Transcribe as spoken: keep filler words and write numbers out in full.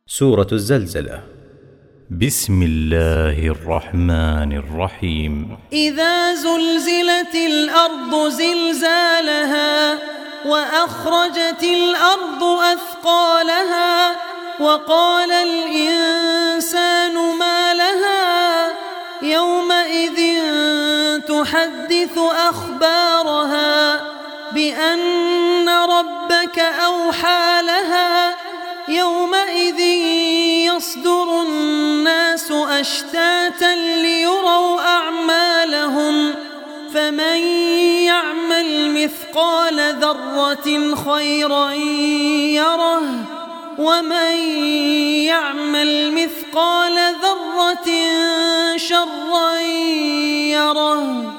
سورة الزلزلة. بسم الله الرحمن الرحيم. إذا زلزلت الأرض زلزالها وأخرجت الأرض أثقالها وقال الإنسان ما لها يومئذ تحدث أخبارها بأن ربك أوحى لها يومئذ يصدر الناس أشتاتا ليروا أعمالهم فمن يعمل مثقال ذرة خيرا يره ومن يعمل مثقال ذرة شرا يره.